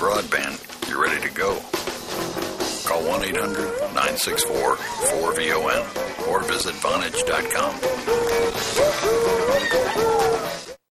broadband, you're ready to go. Call 1-800-964-4VON or visit Vonage.com.